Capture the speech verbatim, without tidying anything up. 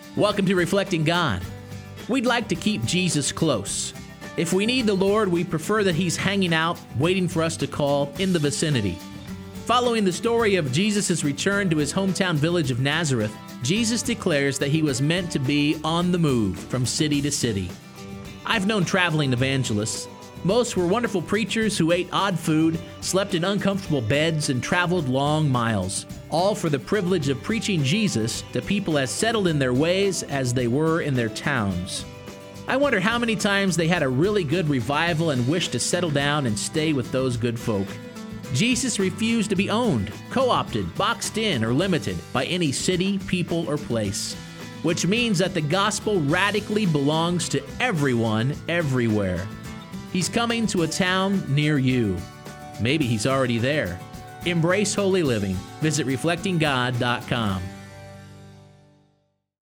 Welcome to Reflecting God. We'd like to keep Jesus close. If we need the Lord, we prefer that He's hanging out, waiting for us to call, in the vicinity. Following the story of Jesus' return to his hometown village of Nazareth, Jesus declares that He was meant to be on the move from city to city. I've known traveling evangelists. Most were wonderful preachers who ate odd food, slept in uncomfortable beds, and traveled long miles, all for the privilege of preaching Jesus to people as settled in their ways as they were in their towns. I wonder how many times they had a really good revival and wished to settle down and stay with those good folk. Jesus refused to be owned, co-opted, boxed in, or limited by any city, people, or place, which means that the gospel radically belongs to everyone, everywhere. He's coming to a town near you. Maybe He's already there. Embrace holy living. Visit reflecting god dot com.